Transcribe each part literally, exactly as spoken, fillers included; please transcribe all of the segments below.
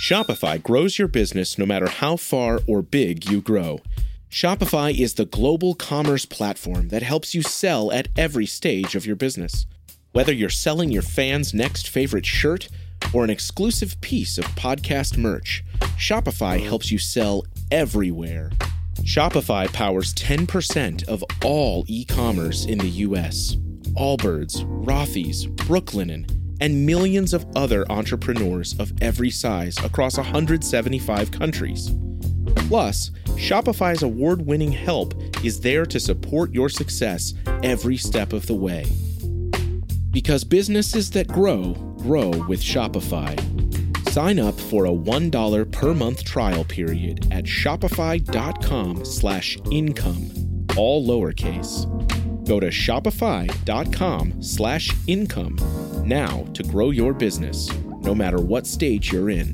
Shopify grows your business no matter how far or big you grow. Shopify is the global commerce platform that helps you sell at every stage of your business. Whether you're selling your fans' next favorite shirt or an exclusive piece of podcast merch, Shopify helps you sell everywhere. Shopify powers ten percent of all e-commerce in the U S. Allbirds, Rothy's, Brooklinen, and millions of other entrepreneurs of every size across one hundred seventy-five countries. Plus, Shopify's award-winning help is there to support your success every step of the way. Because businesses that grow, grow with Shopify. Sign up for a one dollar per month trial period at shopify.com slash income, all lowercase. Go to shopify.com slash income now to grow your business, no matter what stage you're in.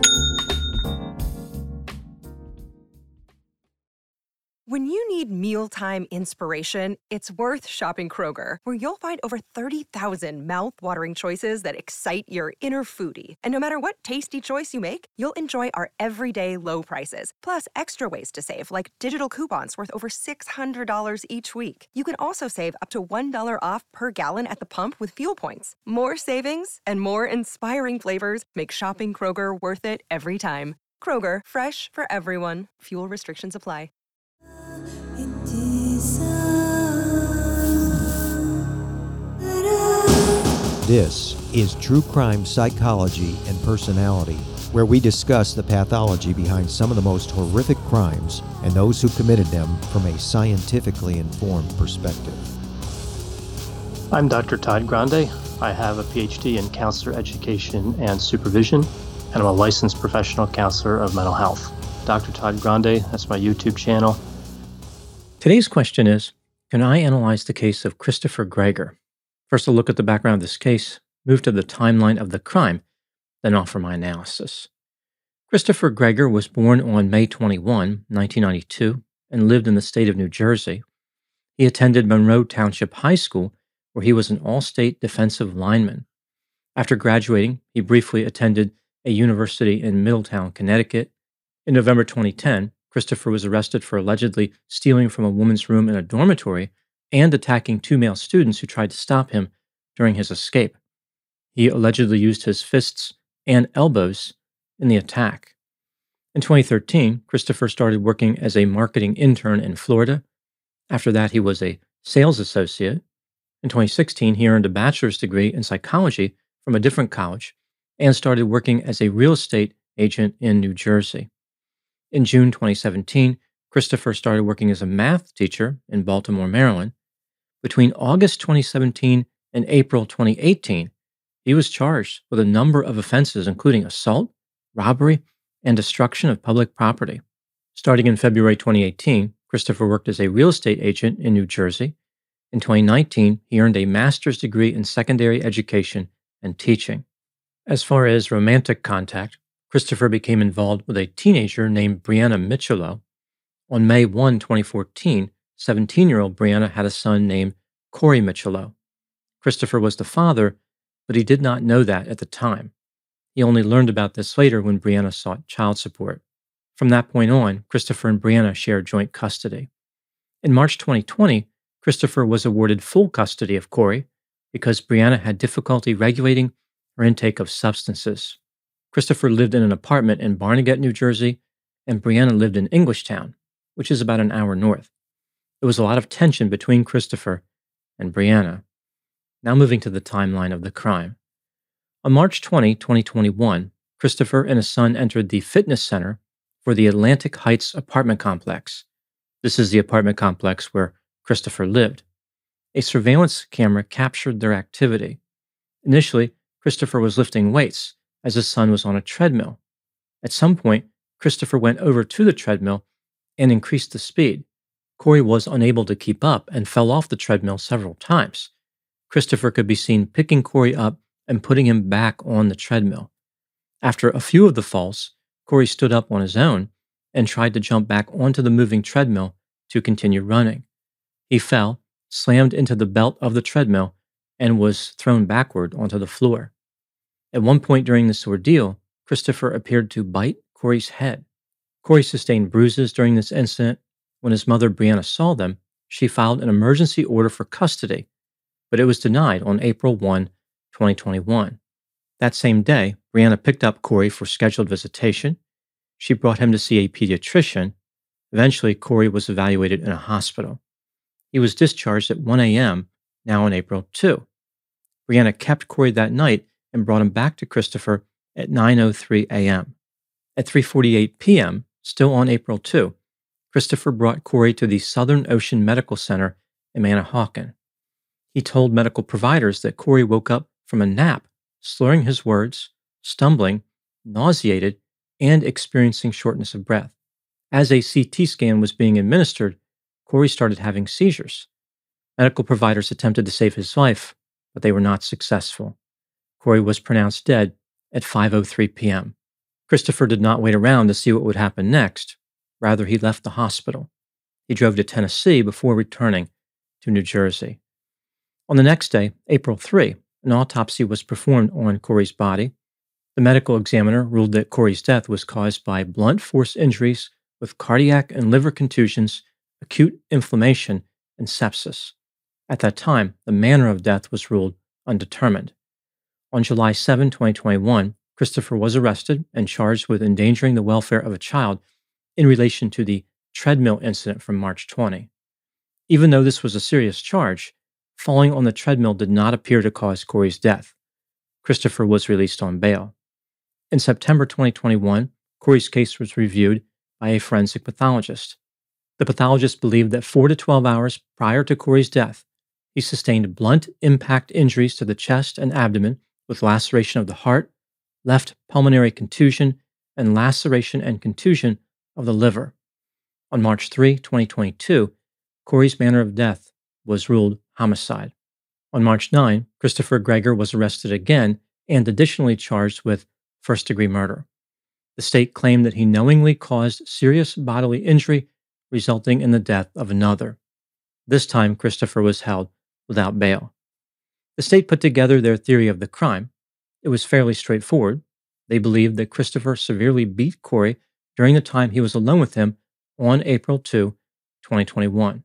When you need mealtime inspiration, it's worth shopping Kroger, where you'll find over thirty thousand mouth-watering choices that excite your inner foodie. And no matter what tasty choice you make, you'll enjoy our everyday low prices, plus extra ways to save, like digital coupons worth over six hundred dollars each week. You can also save up to one dollar off per gallon at the pump with fuel points. More savings and more inspiring flavors make shopping Kroger worth it every time. Kroger, fresh for everyone. Fuel restrictions apply. This is True Crime Psychology and Personality, where we discuss the pathology behind some of the most horrific crimes and those who committed them from a scientifically informed perspective. I'm Doctor Todd Grande. I have a P H D in counselor education and supervision, and I'm a licensed professional counselor of mental health. Doctor Todd Grande, that's my YouTube channel. Today's question is, can I analyze the case of Christopher Greger? First, I'll look at the background of this case, move to the timeline of the crime, then offer my analysis. Christopher Greger was born on May twenty-first, nineteen ninety-two, and lived in the state of New Jersey. He attended Monroe Township High School, where he was an all-state defensive lineman. After graduating, he briefly attended a university in Middletown, Connecticut. In November twenty ten, Christopher was arrested for allegedly stealing from a woman's room in a dormitory and attacking two male students who tried to stop him during his escape. He allegedly used his fists and elbows in the attack. In twenty thirteen, Christopher started working as a marketing intern in Florida. After that, he was a sales associate. In twenty sixteen, he earned a bachelor's degree in psychology from a different college and started working as a real estate agent in New Jersey. In June twenty seventeen, Christopher started working as a math teacher in Baltimore, Maryland. Between August twenty seventeen and April twenty eighteen, he was charged with a number of offenses, including assault, robbery, and destruction of public property. Starting in February twenty eighteen, Christopher worked as a real estate agent in New Jersey. In twenty nineteen, he earned a master's degree in secondary education and teaching. As far as romantic contact, Christopher became involved with a teenager named Brianna Michelot. On May first, twenty fourteen, seventeen-year-old Brianna had a son named Corey Michelot. Christopher was the father, but he did not know that at the time. He only learned about this later when Brianna sought child support. From that point on, Christopher and Brianna shared joint custody. In March twenty twenty, Christopher was awarded full custody of Corey because Brianna had difficulty regulating her intake of substances. Christopher lived in an apartment in Barnegat, New Jersey, and Brianna lived in Englishtown, which is about an hour north. There was a lot of tension between Christopher and Brianna. Now moving to the timeline of the crime. On March twentieth, twenty twenty-one, Christopher and his son entered the fitness center for the Atlantic Heights apartment complex. This is the apartment complex where Christopher lived. A surveillance camera captured their activity. Initially, Christopher was lifting weights as his son was on a treadmill. At some point, Christopher went over to the treadmill and increased the speed. Corey was unable to keep up and fell off the treadmill several times. Christopher could be seen picking Corey up and putting him back on the treadmill. After a few of the falls, Corey stood up on his own and tried to jump back onto the moving treadmill to continue running. He fell, slammed into the belt of the treadmill, and was thrown backward onto the floor. At one point during this ordeal, Christopher appeared to bite Corey's head. Corey sustained bruises during this incident. When his mother, Brianna, saw them, she filed an emergency order for custody, but it was denied on April first, twenty twenty-one. That same day, Brianna picked up Corey for scheduled visitation. She brought him to see a pediatrician. Eventually, Corey was evaluated in a hospital. He was discharged at one a.m., now on April second. Brianna kept Corey that night and brought him back to Christopher at nine oh three a.m. At three forty-eight p.m., still on April second, Christopher brought Corey to the Southern Ocean Medical Center in Manahawkin. He told medical providers that Corey woke up from a nap, slurring his words, stumbling, nauseated, and experiencing shortness of breath. As a C T scan was being administered, Corey started having seizures. Medical providers attempted to save his life, but they were not successful. Corey was pronounced dead at five oh three p.m. Christopher did not wait around to see what would happen next. Rather, he left the hospital. He drove to Tennessee before returning to New Jersey. On the next day, April third, an autopsy was performed on Corey's body. The medical examiner ruled that Corey's death was caused by blunt force injuries with cardiac and liver contusions, acute inflammation, and sepsis. At that time, the manner of death was ruled undetermined. On July seventh, twenty twenty-one, Christopher was arrested and charged with endangering the welfare of a child in relation to the treadmill incident from March twentieth. Even though this was a serious charge, falling on the treadmill did not appear to cause Corey's death. Christopher was released on bail. In September twenty twenty-one, Corey's case was reviewed by a forensic pathologist. The pathologist believed that four to twelve hours prior to Corey's death, he sustained blunt impact injuries to the chest and abdomen with laceration of the heart, left pulmonary contusion, and laceration and contusion of the liver. On March third, twenty twenty-two, Corey's manner of death was ruled homicide. On March ninth, Christopher Greger was arrested again and additionally charged with first-degree murder. The state claimed that he knowingly caused serious bodily injury resulting in the death of another. This time, Christopher was held without bail. The state put together their theory of the crime. It was fairly straightforward. They believed that Christopher severely beat Corey during the time he was alone with him on April second, twenty twenty-one.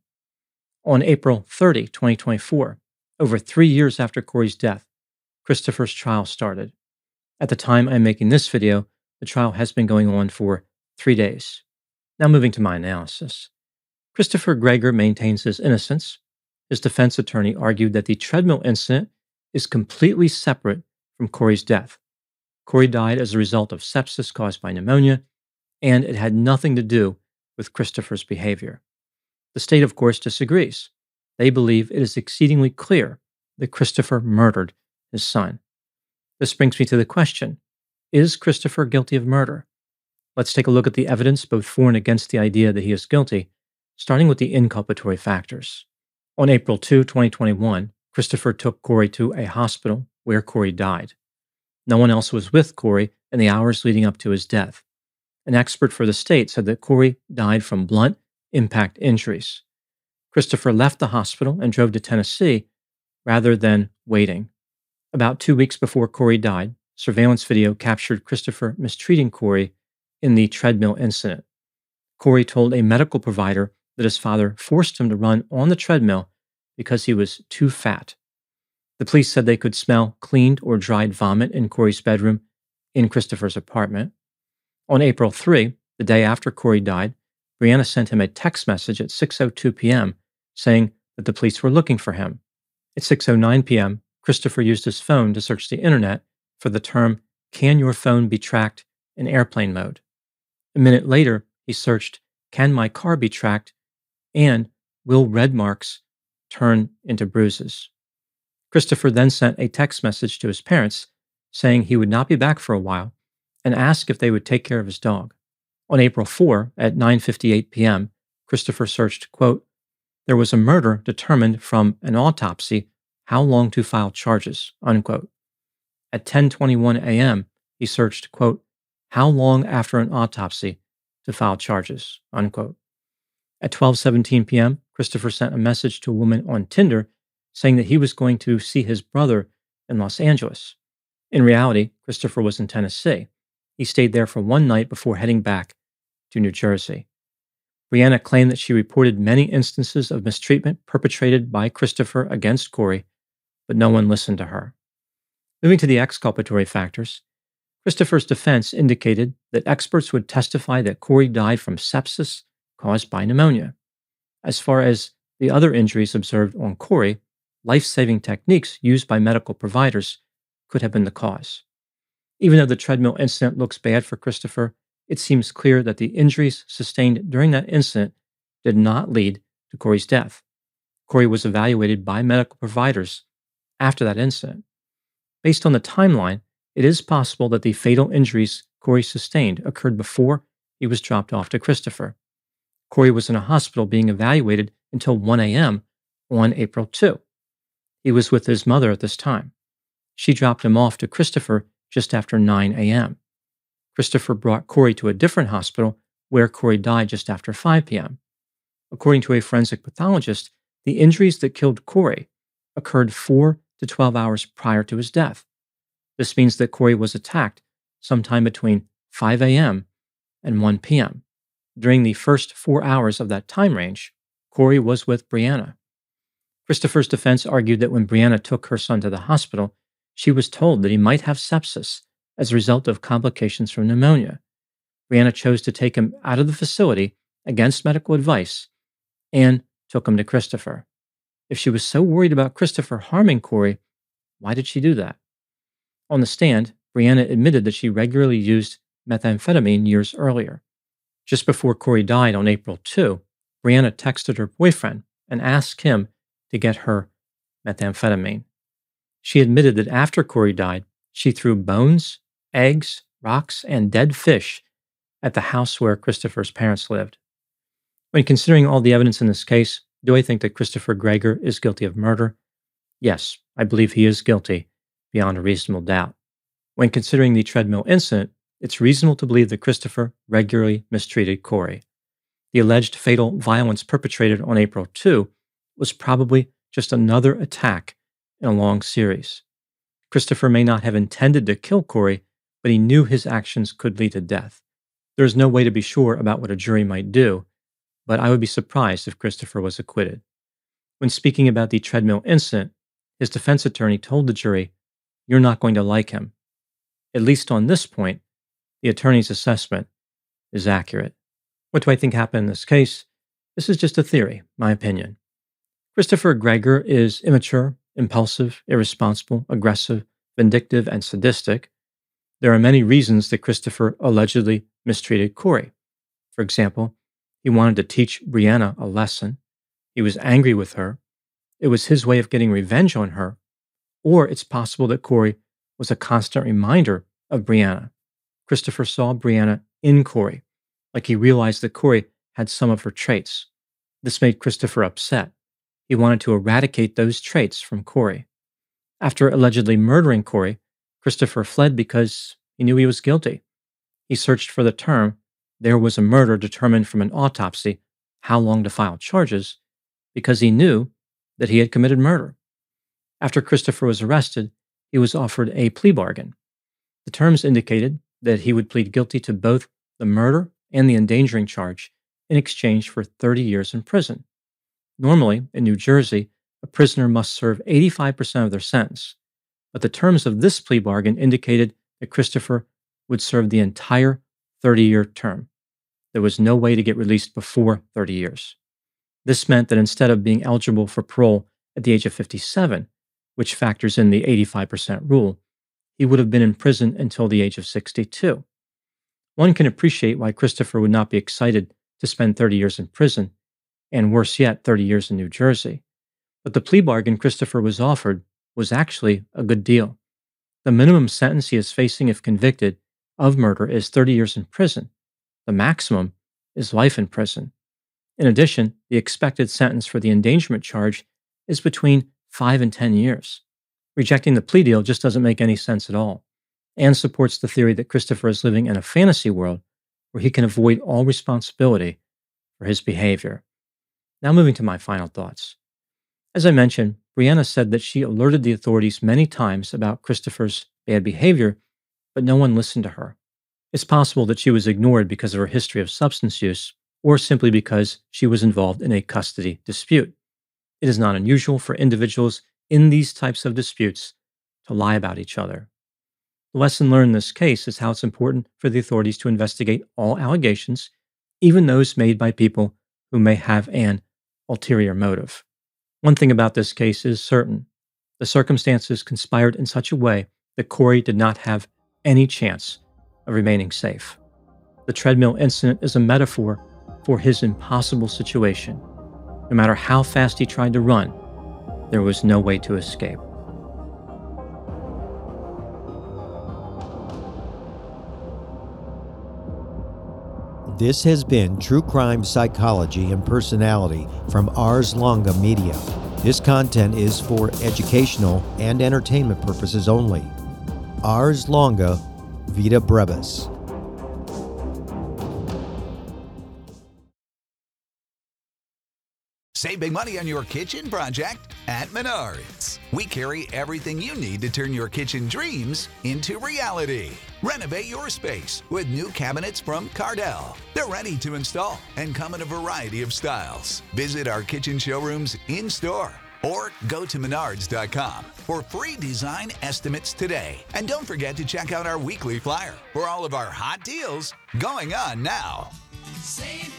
On April thirtieth, twenty twenty-four, over three years after Corey's death, Christopher's trial started. At the time I'm making this video, the trial has been going on for three days. Now moving to my analysis. Christopher Greger maintains his innocence. His defense attorney argued that the treadmill incident is completely separate from Corey's death. Corey died as a result of sepsis caused by pneumonia, and it had nothing to do with Christopher's behavior. The state, of course, disagrees. They believe it is exceedingly clear that Christopher murdered his son. This brings me to the question, is Christopher guilty of murder? Let's take a look at the evidence both for and against the idea that he is guilty, starting with the inculpatory factors. On April second, twenty twenty-one, Christopher took Corey to a hospital where Corey died. No one else was with Corey in the hours leading up to his death. An expert for the state said that Corey died from blunt impact injuries. Christopher left the hospital and drove to Tennessee rather than waiting. About two weeks before Corey died, surveillance video captured Christopher mistreating Corey in the treadmill incident. Corey told a medical provider that his father forced him to run on the treadmill because he was too fat. The police said they could smell cleaned or dried vomit in Corey's bedroom in Christopher's apartment. On April third, the day after Corey died, Brianna sent him a text message at six oh two p.m. saying that the police were looking for him. At six oh nine p.m., Christopher used his phone to search the internet for the term, "Can your phone be tracked in airplane mode?" A minute later, he searched, "Can my car be tracked?" and "Will red marks turn into bruises?" Christopher then sent a text message to his parents saying he would not be back for a while and asked if they would take care of his dog. On April fourth at nine fifty-eight p.m., Christopher searched, quote, "There was a murder determined from an autopsy. How long to file charges?" unquote. At ten twenty-one a.m., he searched, quote, "How long after an autopsy to file charges?" unquote. At twelve seventeen p.m., Christopher sent a message to a woman on Tinder saying that he was going to see his brother in Los Angeles. In reality, Christopher was in Tennessee. He stayed there for one night before heading back to New Jersey. Brianna claimed that she reported many instances of mistreatment perpetrated by Christopher against Corey, but no one listened to her. Moving to the exculpatory factors, Christopher's defense indicated that experts would testify that Corey died from sepsis caused by pneumonia. As far as the other injuries observed on Corey, life-saving techniques used by medical providers could have been the cause. Even though the treadmill incident looks bad for Christopher, it seems clear that the injuries sustained during that incident did not lead to Corey's death. Corey was evaluated by medical providers after that incident. Based on the timeline, it is possible that the fatal injuries Corey sustained occurred before he was dropped off to Christopher. Corey was in a hospital being evaluated until one a.m. on April second. He was with his mother at this time. She dropped him off to Christopher just after nine a.m. Christopher brought Corey to a different hospital where Corey died just after five p.m. According to a forensic pathologist, the injuries that killed Corey occurred four to twelve hours prior to his death. This means that Corey was attacked sometime between five a.m. and one p.m. During the first four hours of that time range, Corey was with Brianna. Christopher's defense argued that when Brianna took her son to the hospital, she was told that he might have sepsis as a result of complications from pneumonia. Brianna chose to take him out of the facility against medical advice and took him to Christopher. If she was so worried about Christopher harming Corey, why did she do that? On the stand, Brianna admitted that she regularly used methamphetamine years earlier. Just before Corey died on April second, Brianna texted her boyfriend and asked him to get her methamphetamine. She admitted that after Corey died, she threw bones, eggs, rocks, and dead fish at the house where Christopher's parents lived. When considering all the evidence in this case, do I think that Christopher Greger is guilty of murder? Yes, I believe he is guilty beyond a reasonable doubt. When considering the treadmill incident, it's reasonable to believe that Christopher regularly mistreated Corey. The alleged fatal violence perpetrated on April second was probably just another attack in a long series. Christopher may not have intended to kill Corey, but he knew his actions could lead to death. There is no way to be sure about what a jury might do, but I would be surprised if Christopher was acquitted. When speaking about the treadmill incident, his defense attorney told the jury, "You're not going to like him." At least on this point, the attorney's assessment is accurate. What do I think happened in this case? This is just a theory, my opinion. Christopher Greger is immature, impulsive, irresponsible, aggressive, vindictive, and sadistic. There are many reasons that Christopher allegedly mistreated Corey. For example, he wanted to teach Brianna a lesson. He was angry with her. It was his way of getting revenge on her. Or it's possible that Corey was a constant reminder of Brianna. Christopher saw Brianna in Corey, like he realized that Corey had some of her traits. This made Christopher upset. He wanted to eradicate those traits from Corey. After allegedly murdering Corey, Christopher fled because he knew he was guilty. He searched for the term, "there was a murder determined from an autopsy, how long to file charges," because he knew that he had committed murder. After Christopher was arrested, he was offered a plea bargain. The terms indicated that he would plead guilty to both the murder and the endangering charge in exchange for thirty years in prison. Normally, in New Jersey, a prisoner must serve eighty-five percent of their sentence, but the terms of this plea bargain indicated that Christopher would serve the entire thirty-year term. There was no way to get released before thirty years. This meant that instead of being eligible for parole at the age of fifty-seven, which factors in the eighty-five percent rule, he would have been in prison until the age of sixty-two. One can appreciate why Christopher would not be excited to spend thirty years in prison, and worse yet, thirty years in New Jersey. But the plea bargain Christopher was offered was actually a good deal. The minimum sentence he is facing if convicted of murder is thirty years in prison. The maximum is life in prison. In addition, the expected sentence for the endangerment charge is between five and ten years. Rejecting the plea deal just doesn't make any sense at all, and supports the theory that Christopher is living in a fantasy world where he can avoid all responsibility for his behavior. Now moving to my final thoughts. As I mentioned, Brianna said that she alerted the authorities many times about Christopher's bad behavior, but no one listened to her. It's possible that she was ignored because of her history of substance use, or simply because she was involved in a custody dispute. It is not unusual for individuals in these types of disputes to lie about each other. The lesson learned in this case is how it's important for the authorities to investigate all allegations, even those made by people who may have an ulterior motive. One thing about this case is certain. The circumstances conspired in such a way that Corey did not have any chance of remaining safe. The treadmill incident is a metaphor for his impossible situation. No matter how fast he tried to run, there was no way to escape. This has been True Crime Psychology and Personality from Ars Longa Media. This content is for educational and entertainment purposes only. Ars Longa, Vita Brevis. Save big money on your kitchen project at Menards. We carry everything you need to turn your kitchen dreams into reality. Renovate your space with new cabinets from Cardell. They're ready to install and come in a variety of styles. Visit our kitchen showrooms in-store or go to menards dot com for free design estimates today. And don't forget to check out our weekly flyer for all of our hot deals going on now. Save